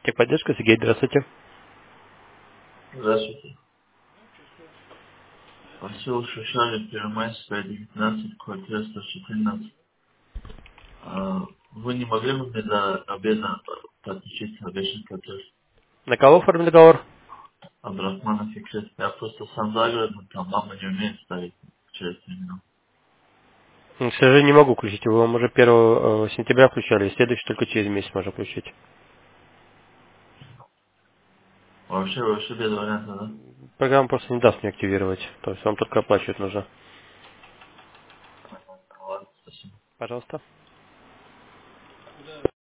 Техподдержка, Сергей, здравствуйте. Здравствуйте. Поселок Шишали, Первомайская, 19, квартира 114. Вы не могли бы мне до обеда подключить обещанный платеж На кого оформлен договор? Абдрахмана Фикрит? Я просто сам за городом, там мама не умеет ставить через терминал. К сожалению, не могу включить его. Вам уже 1 сентября включали, и следующий только через месяц можно включить. Вообще без варианта, да? Программа просто не даст мне активировать. То есть вам только оплачивать нужно. Ладно, спасибо. Пожалуйста.